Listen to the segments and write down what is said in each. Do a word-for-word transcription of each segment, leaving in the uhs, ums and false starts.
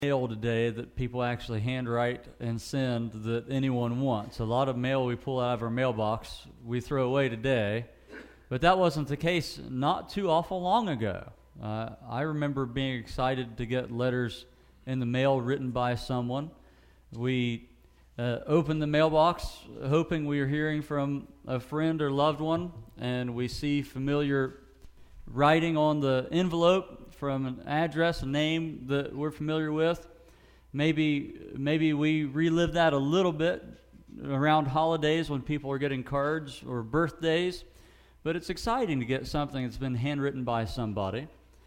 Mail today that people actually handwrite and send that anyone wants. A lot of mail we pull out of our mailbox we throw away today, but that wasn't the case not too awful long ago. Uh, I remember being excited to get letters in the mail written by someone. We uh, opened the mailbox hoping we were hearing from a friend or loved one, and we see familiar writing on the envelope from an address, a name that we're familiar with. Maybe maybe we relive that a little bit around holidays when people are getting cards or birthdays. But it's exciting to get something that's been handwritten by somebody.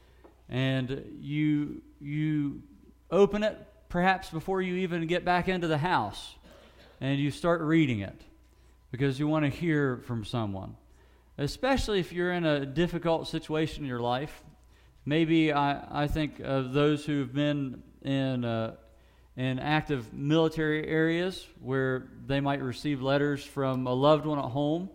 And you you open it perhaps before you even get back into the house, and you start reading it because you want to hear from someone. Especially if you're in a difficult situation in your life. Maybe I, I think of those who've been in uh, in active military areas where they might receive letters from a loved one at home.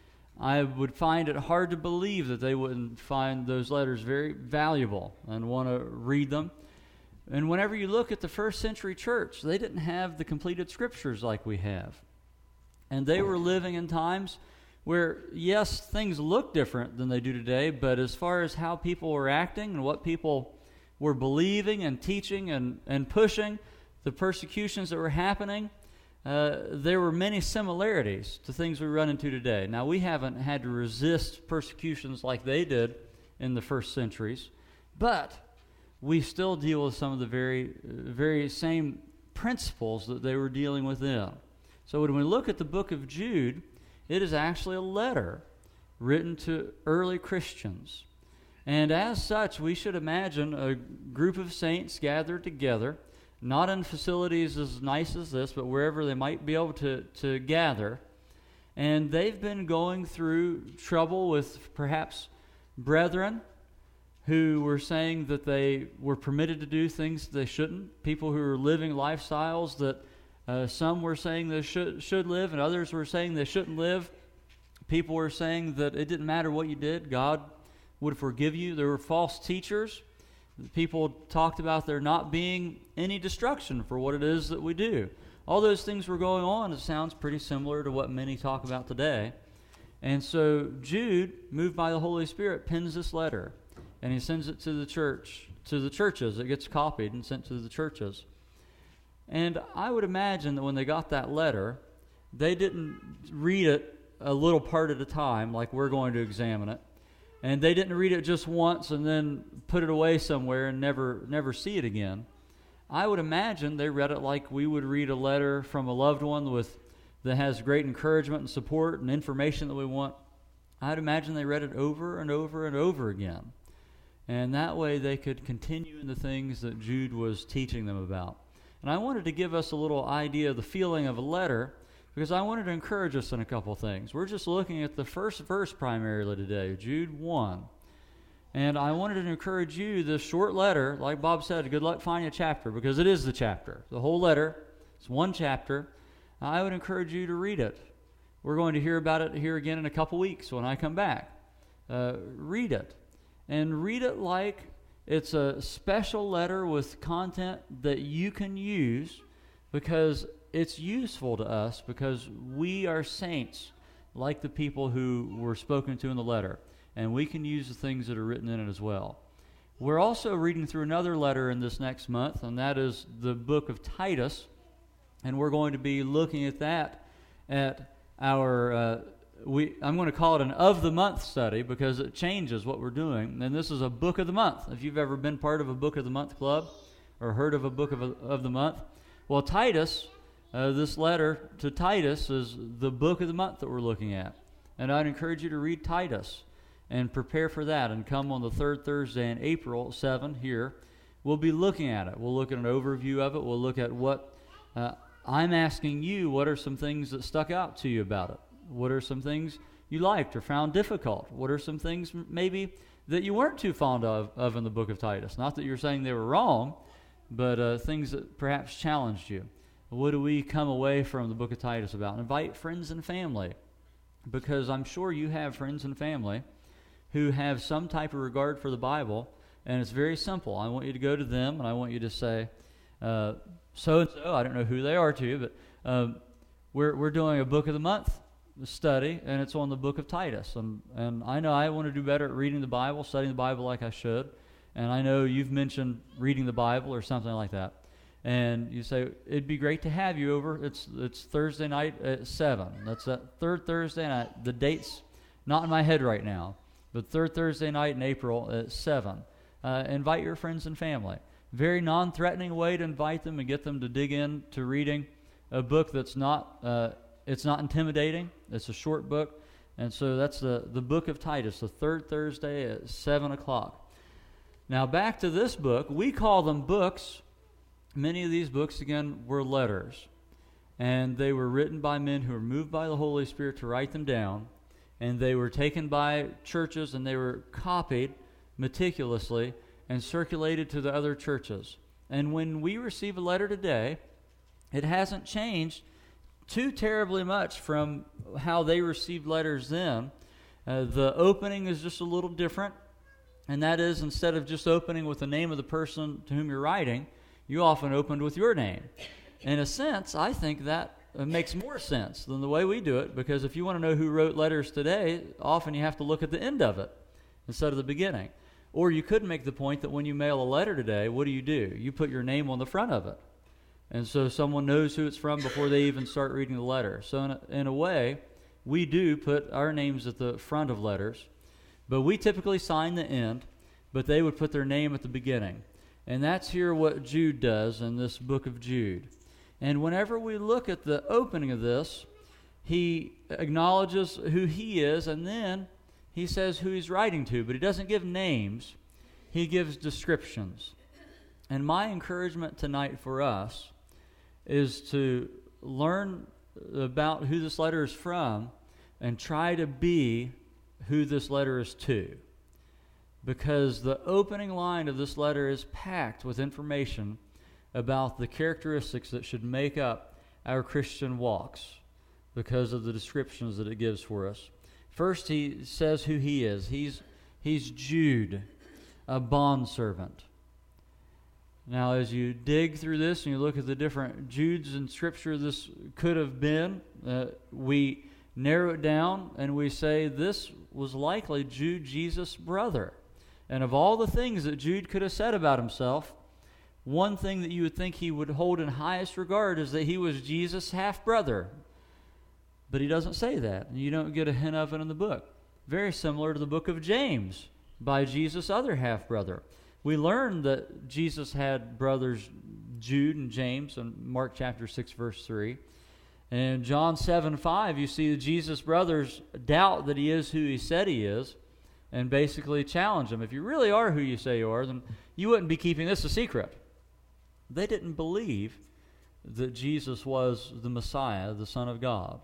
I would find it hard to believe that they wouldn't find those letters very valuable and want to read them. And whenever you look at the first century church, they didn't have the completed scriptures like we have. And they were living in times where, yes, things look different than they do today, but as far as how people were acting and what people were believing and teaching and, and pushing, the persecutions that were happening, uh, there were many similarities to things we run into today. Now, we haven't had to resist persecutions like they did in the first centuries, but we still deal with some of the very, very same principles that they were dealing with then. So when we look at the book of Jude, it is actually a letter written to early Christians. And as such, we should imagine a group of saints gathered together, not in facilities as nice as this, but wherever they might be able to, to gather. And they've been going through trouble with perhaps brethren who were saying that they were permitted to do things they shouldn't, people who were living lifestyles that Uh, some were saying they should should live, and others were saying they shouldn't live. People were saying that it didn't matter what you did, God would forgive you. There were false teachers. People talked about there not being any destruction for what it is that we do. All those things were going on. It sounds pretty similar to what many talk about today. And so Jude, moved by the Holy Spirit, pens this letter, and he sends it to the church, to the churches. It gets copied and sent to the churches. And I would imagine that when they got that letter, they didn't read it a little part at a time like we're going to examine it. And they didn't read it just once and then put it away somewhere and never never see it again. I would imagine they read it like we would read a letter from a loved one with that has great encouragement and support and information that we want. I'd imagine they read it over and over and over again. And that way they could continue in the things that Jude was teaching them about. And I wanted to give us a little idea of the feeling of a letter because I wanted to encourage us in a couple things. We're just looking at the first verse primarily today, Jude one. And I wanted to encourage you, this short letter, like Bob said, good luck finding a chapter because it is the chapter. The whole letter, it's one chapter. I would encourage you to read it. We're going to hear about it here again in a couple weeks when I come back. Uh, read it. And read it like it's a special letter with content that you can use because it's useful to us because we are saints like the people who were spoken to in the letter, and we can use the things that are written in it as well. We're also reading through another letter in this next month, and that is the book of Titus, and we're going to be looking at that at our uh, We, I'm going to call it an of the month study because it changes what we're doing. And this is a book of the month. If you've ever been part of a book of the month club or heard of a book of, a, of the month, well, Titus, uh, this letter to Titus is the book of the month that we're looking at. And I'd encourage you to read Titus and prepare for that and come on the third Thursday in April seventh here. We'll be looking at it. We'll look at an overview of it. We'll look at what uh, I'm asking you, what are some things that stuck out to you about it? What are some things you liked or found difficult? What are some things maybe that you weren't too fond of, of in the book of Titus? Not that you're saying they were wrong, but uh, things that perhaps challenged you. What do we come away from the book of Titus about? Invite friends and family, because I'm sure you have friends and family who have some type of regard for the Bible, and it's very simple. I want you to go to them, and I want you to say, uh, so-and-so, I don't know who they are to you, but um, we're, we're doing a book of the month study, and it's on the book of Titus. And, and I know I want to do better at reading the Bible, studying the Bible like I should. And I know you've mentioned reading the Bible or something like that. And you say, it'd be great to have you over. It's it's Thursday night at seven. That's that third Thursday night. The date's not in my head right now, but third Thursday night in April at seven. Uh, invite your friends and family. Very non-threatening way to invite them and get them to dig in to reading a book that's not, uh, it's not intimidating. It's a short book. And so that's the, the book of Titus, the third Thursday at seven o'clock. Now back to this book. We call them books. Many of these books, again, were letters. And they were written by men who were moved by the Holy Spirit to write them down. And they were taken by churches and they were copied meticulously and circulated to the other churches. And when we receive a letter today, it hasn't changed too terribly much from how they received letters then. Uh, the opening is just a little different, and that is, instead of just opening with the name of the person to whom you're writing, you often opened with your name. In a sense, I think that uh, makes more sense than the way we do it, because if you want to know who wrote letters today, often you have to look at the end of it instead of the beginning. Or you could make the point that when you mail a letter today, what do you do? You put your name on the front of it. And so someone knows who it's from before they even start reading the letter. So in a, in a way, we do put our names at the front of letters, but we typically sign the end, but they would put their name at the beginning. And that's here what Jude does in this book of Jude. And whenever we look at the opening of this, he acknowledges who he is, and then he says who he's writing to, but he doesn't give names. He gives descriptions. And my encouragement tonight for us is to learn about who this letter is from and try to be who this letter is to. Because the opening line of this letter is packed with information about the characteristics that should make up our Christian walks because of the descriptions that it gives for us. First, he says who he is. He's, he's Jude, a bondservant. Now, as you dig through this and you look at the different Judes in Scripture this could have been, uh, we narrow it down and we say this was likely Jude, Jesus' brother. And of all the things that Jude could have said about himself, one thing that you would think he would hold in highest regard is that he was Jesus' half-brother. But he doesn't say that, and you don't get a hint of it in the book. Very similar to the book of James by Jesus' other half-brother. We learned that Jesus had brothers Jude and James in Mark chapter six, verse three. And in John seven five, you see that Jesus' brothers doubt that he is who he said he is and basically challenge him. If you really are who you say you are, then you wouldn't be keeping this a secret. They didn't believe that Jesus was the Messiah, the Son of God.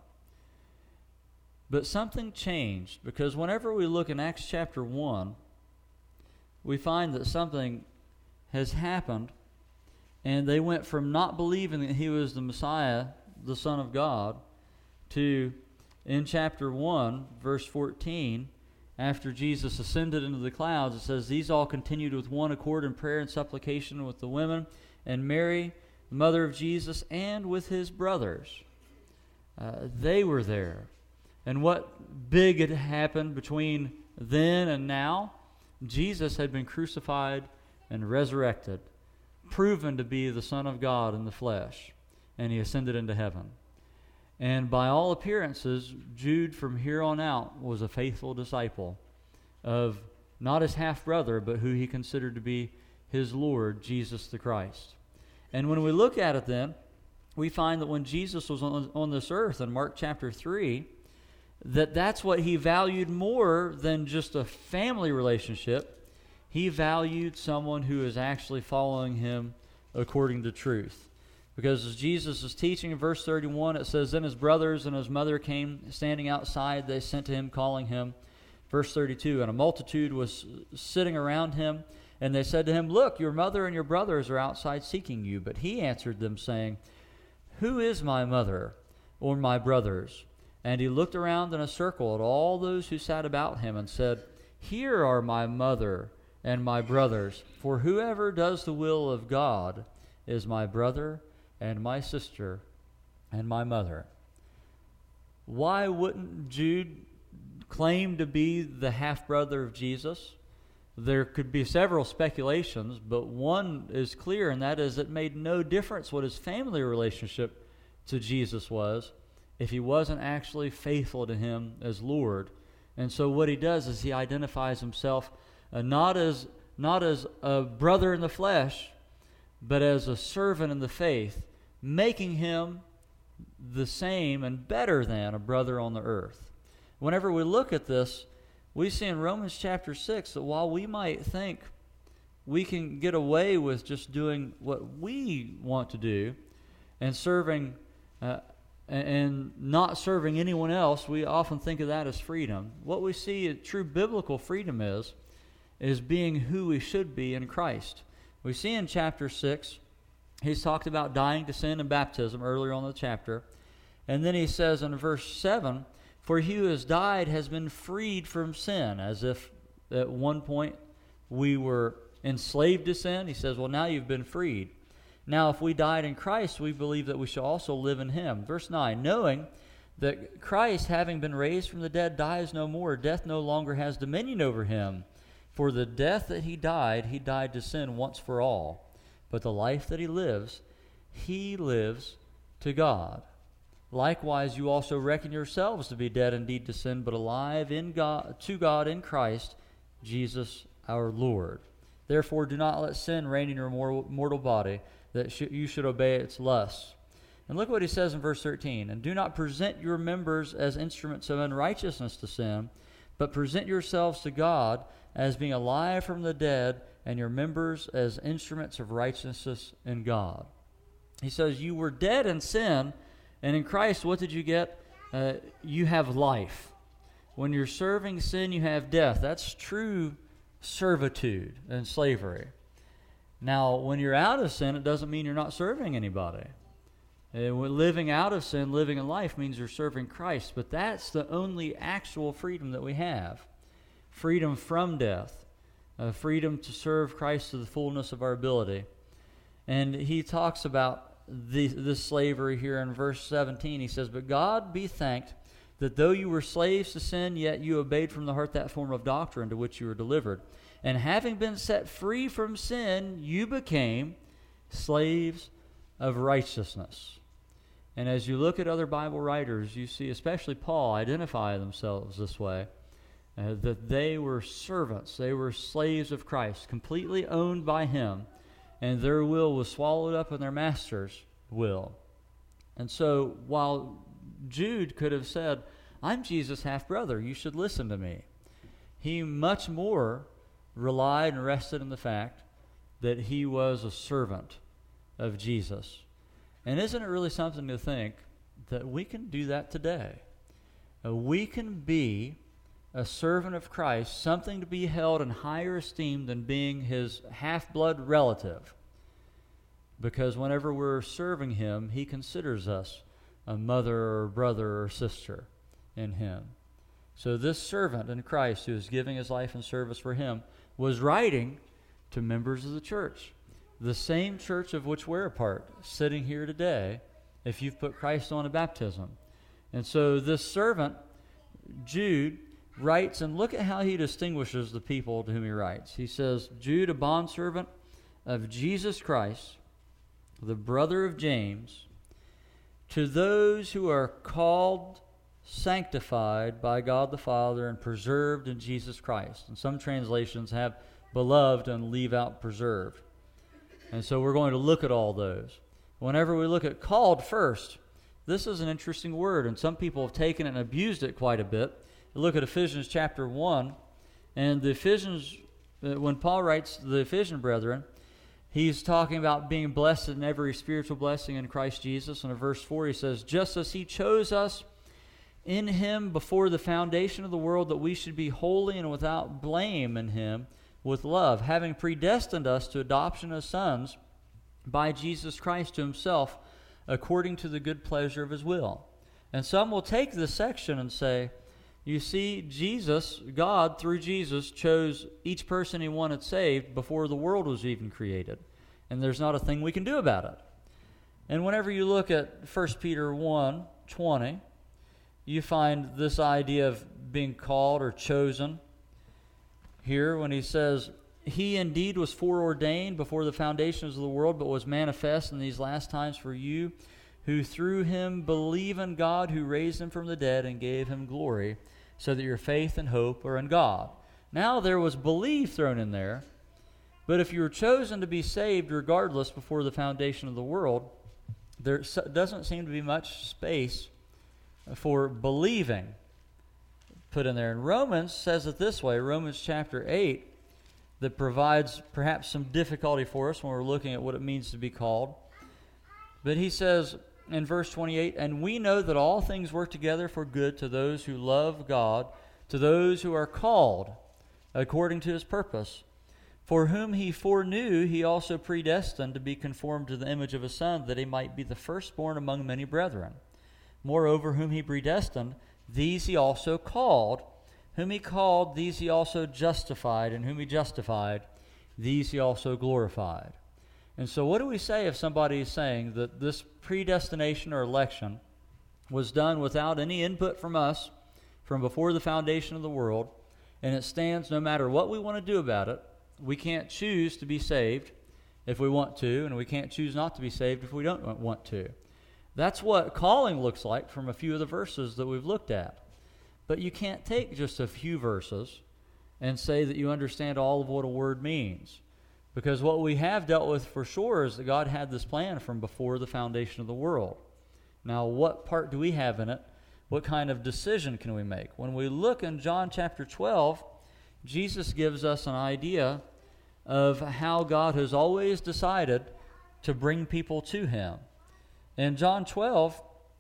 But something changed, because whenever we look in Acts chapter one, we find that something has happened, and they went from not believing that he was the Messiah, the Son of God, to, in chapter one, verse fourteen, after Jesus ascended into the clouds, it says, "These all continued with one accord in prayer and supplication with the women, and Mary, the mother of Jesus, and with his brothers." Uh, they were there. And what big had happened between then and now? Jesus had been crucified and resurrected, proven to be the Son of God in the flesh, and he ascended into heaven. And by all appearances, Jude from here on out was a faithful disciple of not his half-brother, but who he considered to be his Lord, Jesus the Christ. And when we look at it then, we find that when Jesus was on, on this earth in Mark chapter three, that that's what he valued more than just a family relationship. He valued someone who is actually following him according to truth. Because as Jesus is teaching in verse thirty-one, it says, "Then his brothers and his mother came standing outside. They sent to him, calling him." Verse thirty-two, "And a multitude was sitting around him, and they said to him, 'Look, your mother and your brothers are outside seeking you.' But he answered them, saying, 'Who is my mother or my brothers?' And he looked around in a circle at all those who sat about him and said, 'Here are my mother and my brothers, for whoever does the will of God is my brother and my sister and my mother. Why wouldn't Jude claim to be the half-brother of Jesus? There could be several speculations, but one is clear, and that is it made no difference what his family relationship to Jesus was if he wasn't actually faithful to him as Lord. And so what he does is he identifies himself uh, not as not as a brother in the flesh, but as a servant in the faith, making him the same and better than a brother on the earth. Whenever we look at this, we see in Romans chapter six that while we might think we can get away with just doing what we want to do and serving uh, and not serving anyone else, we often think of that as freedom. What we see true biblical freedom is, is being who we should be in Christ. We see in chapter six, he's talked about dying to sin and baptism earlier on in the chapter. And then he says in verse seven, for he who has died has been freed from sin, as if at one point we were enslaved to sin. He says, well, now you've been freed. Now, if we died in Christ, we believe that we shall also live in him. Verse nine, knowing that Christ, having been raised from the dead, dies no more, death no longer has dominion over him. For the death that he died, he died to sin once for all. But the life that he lives, he lives to God. Likewise, you also reckon yourselves to be dead indeed to sin, but alive in God, to God in Christ Jesus our Lord. Therefore, do not let sin reign in your mortal body, that sh- you should obey its lusts. And look what he says in verse thirteen. And do not present your members as instruments of unrighteousness to sin, but present yourselves to God as being alive from the dead, and your members as instruments of righteousness in God. He says, you were dead in sin, and in Christ, what did you get? Uh, you have life. When you're serving sin, you have death. That's true servitude and slavery. Now, when you're out of sin, it doesn't mean you're not serving anybody. And when living out of sin, living in life, means you're serving Christ. But that's the only actual freedom that we have. Freedom from death. Uh, freedom to serve Christ to the fullness of our ability. And he talks about the, this slavery here in verse seventeen. He says, but God be thanked that though you were slaves to sin, yet you obeyed from the heart that form of doctrine to which you were delivered. And having been set free from sin, you became slaves of righteousness. And as you look at other Bible writers, you see, especially Paul, identify themselves this way, uh, that they were servants. They were slaves of Christ, completely owned by him, and their will was swallowed up in their master's will. And so while Jude could have said, I'm Jesus' half-brother, you should listen to me, he much more relied and rested in the fact that he was a servant of Jesus. And isn't it really something to think that we can do that today? Uh, we can be a servant of Christ, something to be held in higher esteem than being his half-blood relative. Because whenever we're serving him, he considers us a mother or brother or sister in him. So this servant in Christ who is giving his life in service for him was writing to members of the church, the same church of which we're a part, sitting here today, if you've put Christ on a baptism. And so this servant, Jude, writes, and look at how he distinguishes the people to whom he writes. He says, Jude, a bondservant of Jesus Christ, the brother of James, to those who are called, sanctified by God the Father, and preserved in Jesus Christ. And some translations have beloved and leave out preserved. And so we're going to look at all those. Whenever we look at called first, this is an interesting word, and some people have taken it and abused it quite a bit. Look at Ephesians chapter one, and the Ephesians, when Paul writes to the Ephesian brethren, he's talking about being blessed in every spiritual blessing in Christ Jesus. And in verse four he says, just as he chose us in him before the foundation of the world, that we should be holy and without blame in him with love, having predestined us to adoption as sons by Jesus Christ to himself, according to the good pleasure of his will. And some will take this section and say, you see, Jesus, God, through Jesus, chose each person he wanted saved before the world was even created. and there's not a thing we can do about it. And whenever you look at First Peter one twenty, you find this idea of being called or chosen here when he says, he indeed was foreordained before the foundations of the world, but was manifest in these last times for you, who through him believe in God, who raised him from the dead and gave him glory, so that your faith and hope are in God. Now there was belief thrown in there, but if you were chosen to be saved regardless before the foundation of the world, there doesn't seem to be much space for believing put in there. And Romans says it this way, Romans chapter eight, that provides perhaps some difficulty for us when we're looking at what it means to be called. But he says in verse twenty-eight, and we know that all things work together for good to those who love God, to those who are called according to his purpose. For whom he foreknew, he also predestined to be conformed to the image of his Son, that he might be the firstborn among many brethren. Moreover, whom he predestined, these he also called. Whom he called, these he also justified. And whom he justified, these he also glorified. And so what do we say if somebody is saying that this predestination or election was done without any input from us from before the foundation of the world, and it stands no matter what we want to do about it? We can't choose to be saved if we want to, and we can't choose not to be saved if we don't want to. That's what calling looks like from a few of the verses that we've looked at. But you can't take just a few verses and say that you understand all of what a word means. Because what we have dealt with for sure is that God had this plan from before the foundation of the world. Now, what part do we have in it? What kind of decision can we make? When we look in John chapter twelve, Jesus gives us an idea of how God has always decided to bring people to him. In John twelve,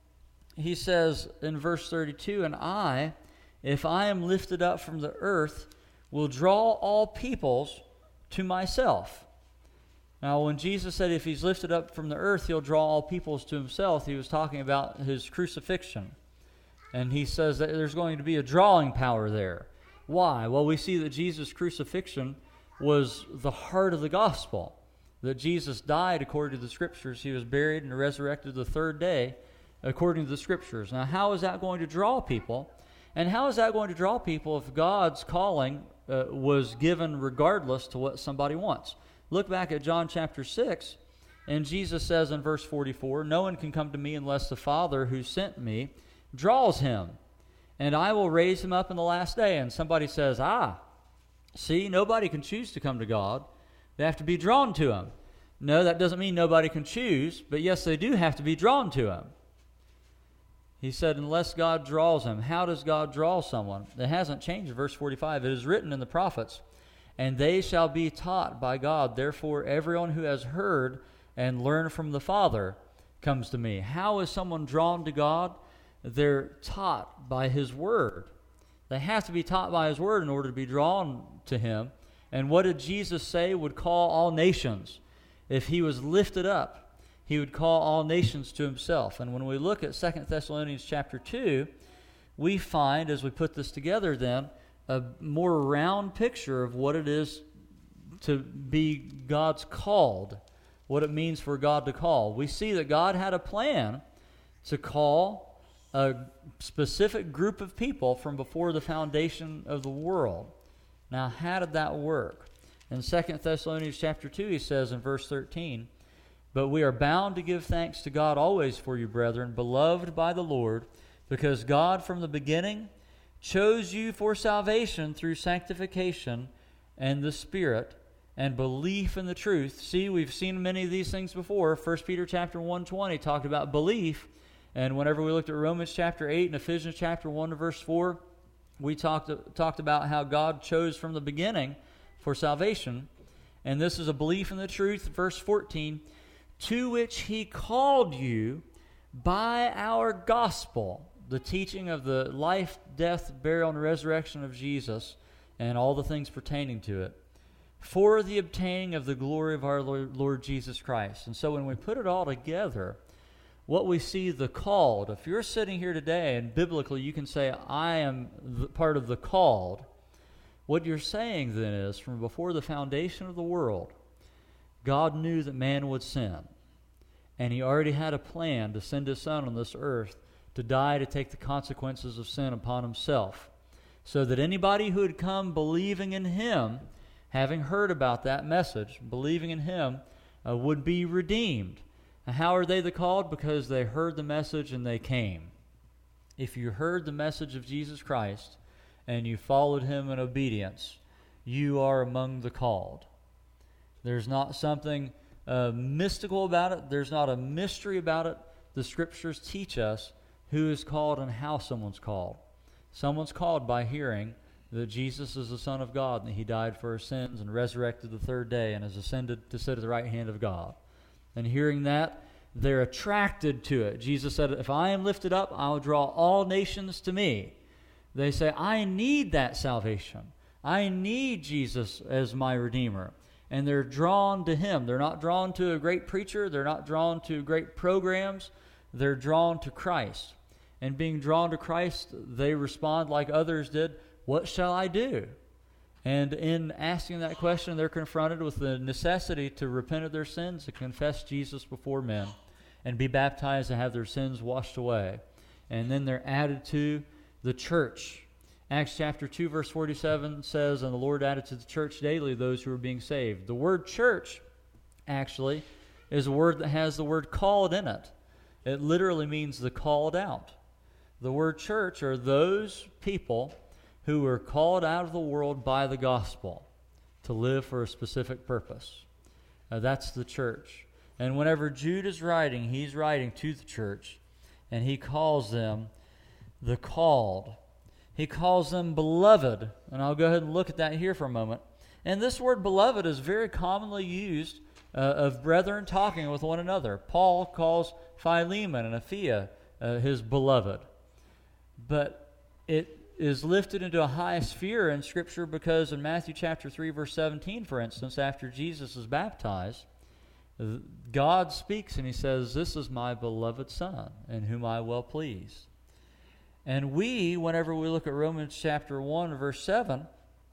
he says in verse thirty-two, and I, if I am lifted up from the earth, will draw all peoples to myself. Now, when Jesus said if he's lifted up from the earth, he'll draw all peoples to himself, he was talking about his crucifixion. And he says that there's going to be a drawing power there. Why? Well, we see that Jesus' crucifixion was the heart of the gospel. That Jesus died according to the Scriptures. He was buried and resurrected the third day according to the Scriptures. Now, how is that going to draw people? And how is that going to draw people if God's calling uh, was given regardless to what somebody wants? Look back at John chapter six, and Jesus says in verse forty-four, no one can come to me unless the Father who sent me draws him, and I will raise him up in the last day. And somebody says, ah, see, nobody can choose to come to God. They have to be drawn to him. No, that doesn't mean nobody can choose, but yes, they do have to be drawn to him. He said, unless God draws him. How does God draw someone? It hasn't changed in verse forty-five. It is written in the prophets, and they shall be taught by God. Therefore, everyone who has heard and learned from the Father comes to me. How is someone drawn to God? They're taught by his word. They have to be taught by his word in order to be drawn to him. And what did Jesus say would call all nations? If he was lifted up, he would call all nations to himself. And when we look at Second Thessalonians chapter two, we find, as we put this together then, a more round picture of what it is to be God's called, what it means for God to call. We see that God had a plan to call a specific group of people from before the foundation of the world. Now, how did that work? In Second Thessalonians chapter two, he says in verse thirteen, but we are bound to give thanks to God always for you, brethren, beloved by the Lord, because God from the beginning chose you for salvation through sanctification and the Spirit and belief in the truth. See, we've seen many of these things before. First Peter chapter one twenty talked about belief. And whenever we looked at Romans chapter eight and Ephesians chapter one verse four, we talked, talked about how God chose from the beginning for salvation. And this is a belief in the truth. Verse fourteen, to which he called you by our gospel, the teaching of the life, death, burial, and resurrection of Jesus, and all the things pertaining to it, for the obtaining of the glory of our Lord, Lord Jesus Christ. And so when we put it all together, what we see, the called, if you're sitting here today and biblically you can say, I am the part of the called, what you're saying then is, from before the foundation of the world, God knew that man would sin, and he already had a plan to send his Son on this earth to die to take the consequences of sin upon himself, so that anybody who had come believing in him, having heard about that message, believing in him, uh, would be redeemed. And how are they the called? Because they heard the message and they came. If you heard the message of Jesus Christ and you followed him in obedience, you are among the called. There's not something uh, mystical about it. There's not a mystery about it. The Scriptures teach us who is called and how someone's called. Someone's called by hearing that Jesus is the Son of God and that he died for our sins and resurrected the third day and has ascended to sit at the right hand of God. And hearing that, they're attracted to it. Jesus said, if I am lifted up, I will draw all nations to me. They say, I need that salvation. I need Jesus as my Redeemer. And they're drawn to him. They're not drawn to a great preacher. They're not drawn to great programs. They're drawn to Christ. And being drawn to Christ, they respond like others did, what shall I do? And in asking that question, they're confronted with the necessity to repent of their sins, to confess Jesus before men, and be baptized and have their sins washed away. And then they're added to the church. Acts chapter two, verse forty-seven says, and the Lord added to the church daily those who are being saved. The word church, actually, is a word that has the word called in it. It literally means the called out. The word church are those people who were called out of the world by the gospel to live for a specific purpose. Uh, that's the church. And whenever Jude is writing, he's writing to the church, and he calls them the called. He calls them beloved, and I'll go ahead and look at that here for a moment. And this word beloved is very commonly used uh, of brethren talking with one another. Paul calls Philemon and Apphia uh, his beloved. But it is lifted into a high sphere in Scripture because in Matthew chapter three, verse seventeen, for instance, after Jesus is baptized, God speaks and he says, this is my beloved Son, in whom I well please. And we, whenever we look at Romans chapter one, verse seven,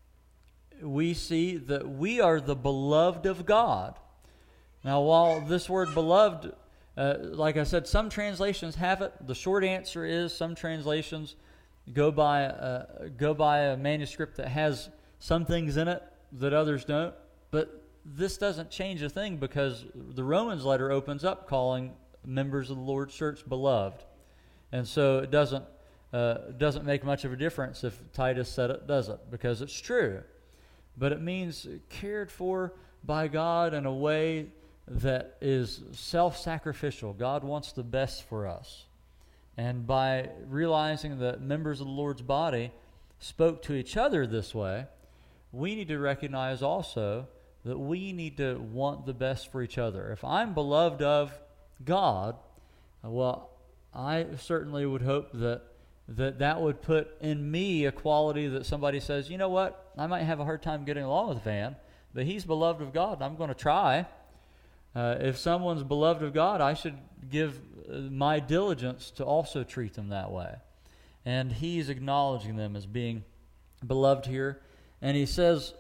we see that we are the beloved of God. Now, while this word beloved, uh, like I said, some translations have it. The short answer is some translations go by uh, go by a manuscript that has some things in it that others don't. But this doesn't change a thing because the Romans letter opens up calling members of the Lord's church beloved. And so it doesn't uh, doesn't make much of a difference if Titus said it, does it? Because it's true. But it means cared for by God in a way that is self-sacrificial. God wants the best for us. And by realizing that members of the Lord's body spoke to each other this way, we need to recognize also that we need to want the best for each other. If I'm beloved of God, well, I certainly would hope that that that would put in me a quality that somebody says, you know what, I might have a hard time getting along with Van, but he's beloved of God, and I'm going to try. Uh, if someone's beloved of God, I should give my diligence to also treat them that way. And he's acknowledging them as being beloved here. And he says,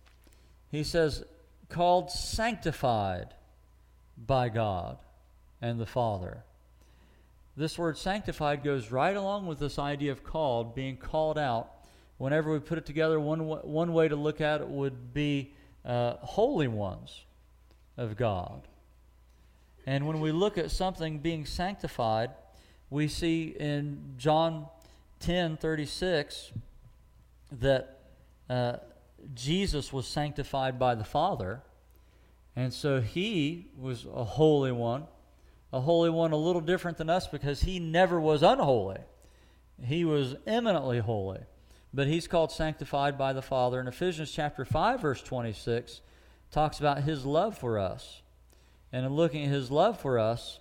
he says, called sanctified by God and the Father. This word sanctified goes right along with this idea of called, being called out. Whenever we put it together, one, one way to look at it would be uh, holy ones of God. And when we look at something being sanctified, we see in John ten thirty-six that uh, Jesus was sanctified by the Father, and so he was a holy one, a holy one a little different than us because he never was unholy. He was eminently holy, but he's called sanctified by the Father. And Ephesians chapter five, verse twenty-six, talks about his love for us. And in looking at his love for us,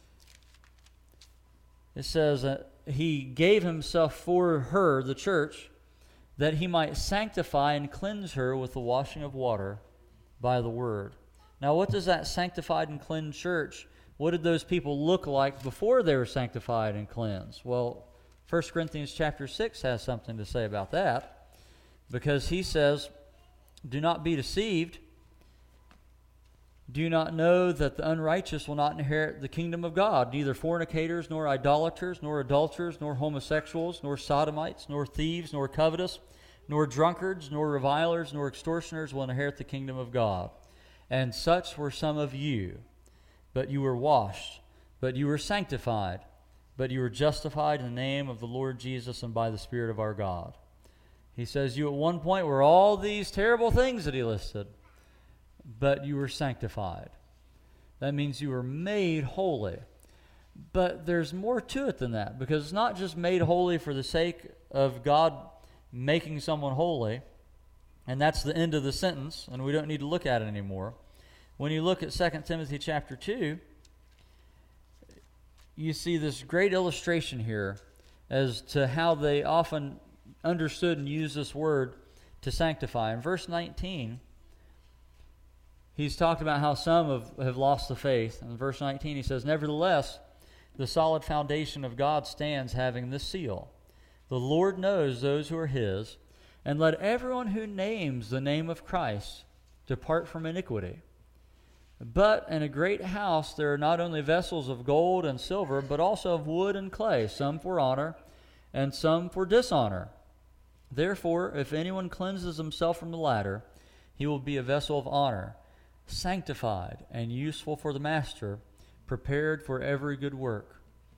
it says that he gave himself for her, the church, that he might sanctify and cleanse her with the washing of water by the word. Now, what does that sanctified and cleansed church, what did those people look like before they were sanctified and cleansed? Well, First Corinthians chapter six has something to say about that, because he says, do not be deceived. Do you not know that the unrighteous will not inherit the kingdom of God? Neither fornicators, nor idolaters, nor adulterers, nor homosexuals, nor sodomites, nor thieves, nor covetous, nor drunkards, nor revilers, nor extortioners will inherit the kingdom of God. And such were some of you. But you were washed, but you were sanctified, but you were justified in the name of the Lord Jesus and by the Spirit of our God. He says you at one point were all these terrible things that he listed, but you were sanctified. That means you were made holy. But there's more to it than that, because it's not just made holy for the sake of God making someone holy, and that's the end of the sentence, and we don't need to look at it anymore. When you look at Second Timothy chapter two, you see this great illustration here as to how they often understood and used this word to sanctify. In verse nineteen, he's talked about how some have, have lost the faith. In verse nineteen, he says, "Nevertheless, the solid foundation of God stands, having this seal. The Lord knows those who are his, and let everyone who names the name of Christ depart from iniquity. But in a great house there are not only vessels of gold and silver, but also of wood and clay, some for honor and some for dishonor. Therefore, if anyone cleanses himself from the latter, he will be a vessel of honor, sanctified and useful for the master, prepared for every good work."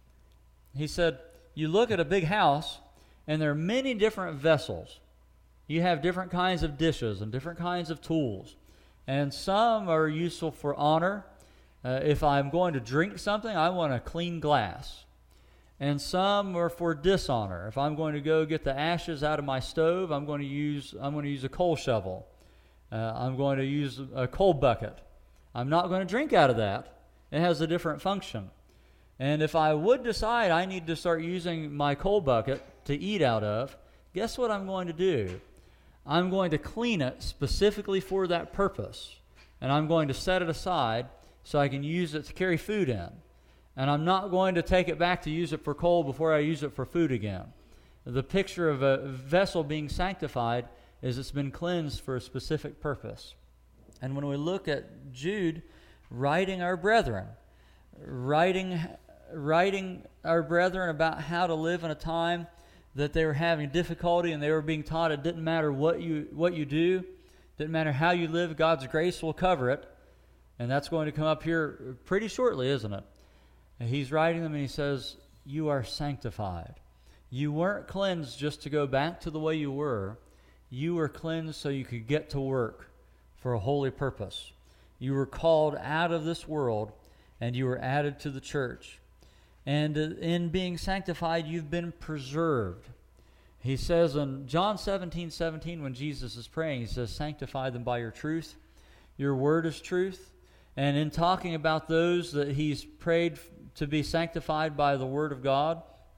He said, you look at a big house, and there are many different vessels. You have different kinds of dishes and different kinds of tools. And some are useful for honor. Uh, if I'm going to drink something, I want a clean glass. And some are for dishonor. If I'm going to go get the ashes out of my stove, I'm going to use I'm going to use a coal shovel. Uh, I'm going to use a coal bucket. I'm not going to drink out of that. It has a different function. And if I would decide I need to start using my coal bucket to eat out of, guess what I'm going to do? I'm going to clean it specifically for that purpose, and I'm going to set it aside so I can use it to carry food in. And I'm not going to take it back to use it for coal before I use it for food again. The picture of a vessel being sanctified is it's been cleansed for a specific purpose. And when we look at Jude writing our brethren, writing, writing our brethren about how to live in a time that they were having difficulty, and they were being taught it didn't matter what you what you do, didn't matter how you live, God's grace will cover it. And that's going to come up here pretty shortly, isn't it? And he's writing them and he says, you are sanctified. You weren't cleansed just to go back to the way you were. You were cleansed so you could get to work for a holy purpose. You were called out of this world, and you were added to the church. And in being sanctified, you've been preserved. He says in John seventeen seventeen, when Jesus is praying, he says, sanctify them by your truth. Your word is truth. And in talking about those that he's prayed to be sanctified by the word of God,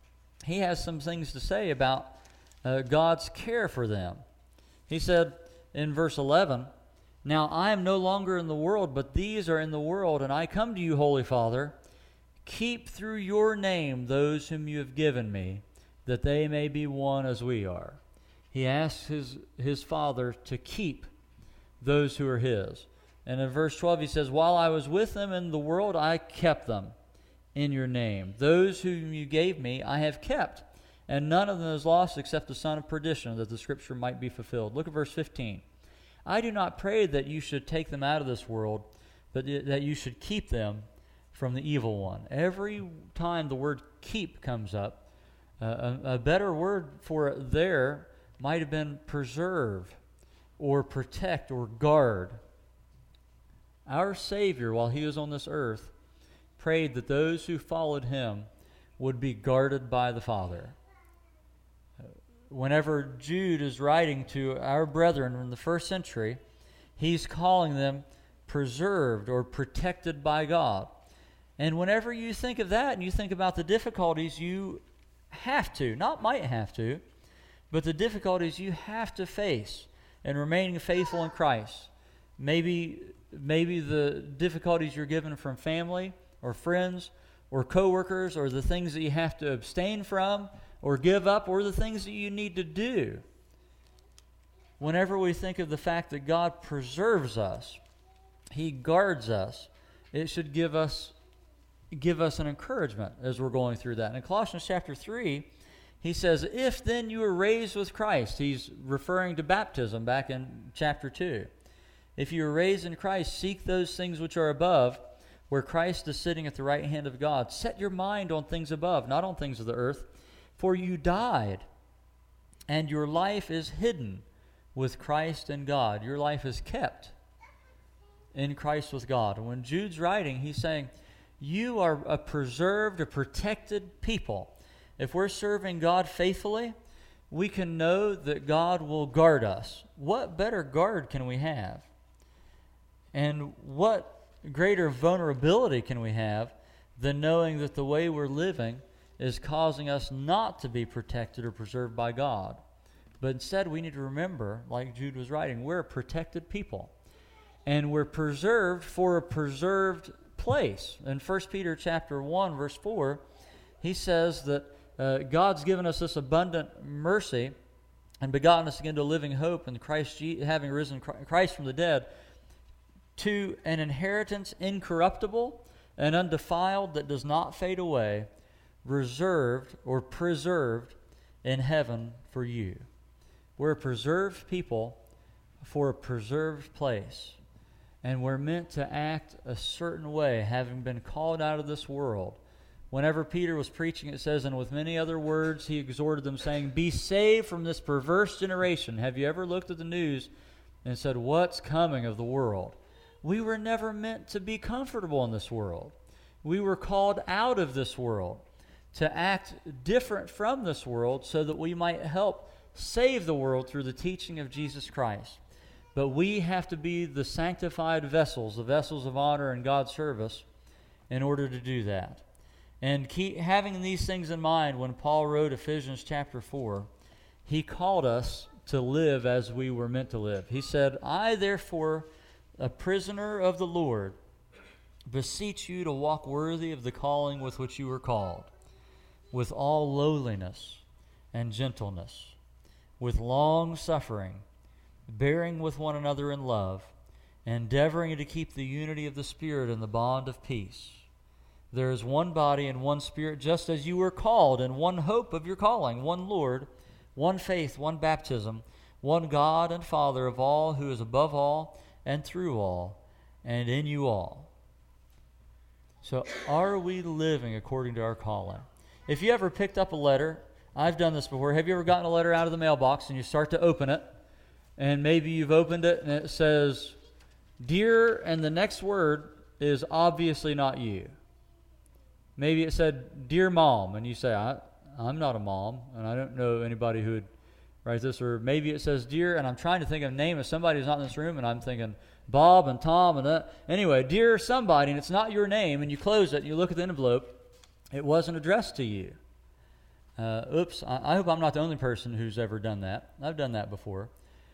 he has some things to say about uh, God's care for them. He said in verse eleven, now I am no longer in the world, but these are in the world, and I come to you, Holy Father. Keep through your name those whom you have given me, that they may be one as we are. He asks his, his Father to keep those who are his. And in verse twelve he says, while I was with them in the world, I kept them in your name. Those whom you gave me, I have kept, and none of them is lost except the son of perdition, that the scripture might be fulfilled. Look at verse fifteen. I do not pray that you should take them out of this world, but that you should keep them from the evil one. Every time the word keep comes up, uh, a, a better word for it there might have been preserve or protect or guard. Our Savior, while he was on this earth, prayed that those who followed him would be guarded by the Father. Whenever Jude is writing to our brethren in the first century, he's calling them preserved or protected by God. And whenever you think of that and you think about the difficulties you have to, not might have to, but the difficulties you have to face in remaining faithful in Christ, maybe, maybe the difficulties you're given from family or friends or coworkers, or the things that you have to abstain from or give up, or the things that you need to do. Whenever we think of the fact that God preserves us, He guards us. It should give us give us an encouragement as we're going through that. And in Colossians chapter three, he says, if then you were raised with Christ, he's referring to baptism back in chapter two. If you were raised in Christ, seek those things which are above, where Christ is sitting at the right hand of God. Set your mind on things above, not on things of the earth. For you died, and your life is hidden with Christ in God. Your life is kept in Christ with God. And when Jude's writing, he's saying, you are a preserved, a protected people. If we're serving God faithfully, we can know that God will guard us. What better guard can we have? And what greater vulnerability can we have than knowing that the way we're living is causing us not to be protected or preserved by God? But instead, we need to remember, like Jude was writing, we're a protected people. And we're preserved for a preserved place. In First Peter chapter one, verse four, he says that uh, God's given us this abundant mercy and begotten us again to a living hope in Christ, Je- having risen Christ from the dead, to an inheritance incorruptible and undefiled that does not fade away, reserved or preserved in heaven for you. We're a preserved people for a preserved place. And we're meant to act a certain way, having been called out of this world. Whenever Peter was preaching, it says, and with many other words he exhorted them, saying, be saved from this perverse generation. Have you ever looked at the news and said, what's coming of the world? We were never meant to be comfortable in this world. We were called out of this world to act different from this world so that we might help save the world through the teaching of Jesus Christ. But we have to be the sanctified vessels, the vessels of honor in God's service, in order to do that. And keep having these things in mind, when Paul wrote Ephesians chapter four, he called us to live as we were meant to live. He said, I therefore, a prisoner of the Lord, beseech you to walk worthy of the calling with which you were called, with all lowliness and gentleness, with long suffering, bearing with one another in love, endeavoring to keep the unity of the Spirit in the bond of peace. There is one body and one Spirit, just as you were called, and one hope of your calling, one Lord, one faith, one baptism, one God and Father of all, who is above all and through all and in you all. So are we living according to our calling? If you ever picked up a letter, I've done this before. Have you ever gotten a letter out of the mailbox and you start to open it, and maybe you've opened it and it says, Dear, and the next word is obviously not you. Maybe it said, Dear Mom, and you say, I, I'm not a mom, and I don't know anybody who would write this. Or maybe it says, Dear, and I'm trying to think of a name of somebody who's not in this room, and I'm thinking Bob and Tom and that. Anyway, Dear somebody, and it's not your name, and you close it, and you look at the envelope, it wasn't addressed to you. Uh, oops, I, I hope I'm not the only person who's ever done that. I've done that before.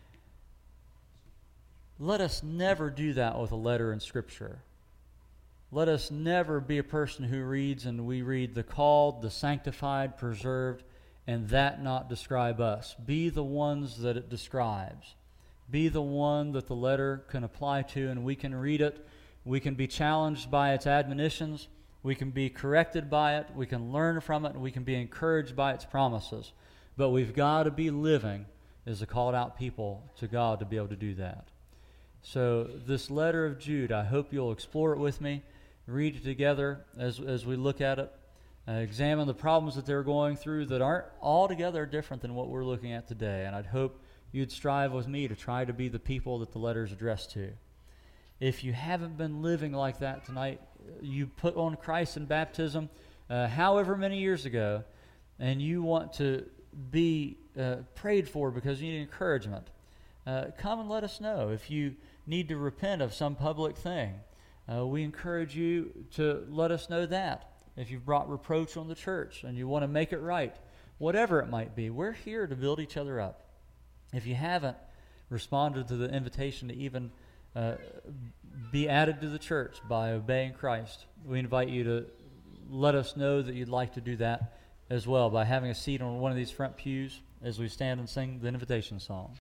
Let us never do that with a letter in Scripture. Let us never be a person who reads and we read the called, the sanctified, preserved, and that not describe us. Be the ones that it describes. Be the one that the letter can apply to, and we can read it. We can be challenged by its admonitions. We can be corrected by it. We can learn from it, and we can be encouraged by its promises. But we've got to be living as a called out people to God to be able to do that. So this letter of Jude, I hope you'll explore it with me, read it together as as we look at it, uh, examine the problems that they're going through that aren't altogether different than what we're looking at today. And I'd hope you'd strive with me to try to be the people that the letter is addressed to. If you haven't been living like that tonight, you put on Christ in baptism uh, however many years ago, and you want to be uh, prayed for because you need encouragement, uh, come and let us know. If you need to repent of some public thing, uh, we encourage you to let us know that. If you've brought reproach on the church and you want to make it right, whatever it might be, we're here to build each other up. If you haven't responded to the invitation to even uh, be added to the church by obeying Christ, we invite you to let us know that you'd like to do that as well by having a seat on one of these front pews as we stand and sing the invitation song.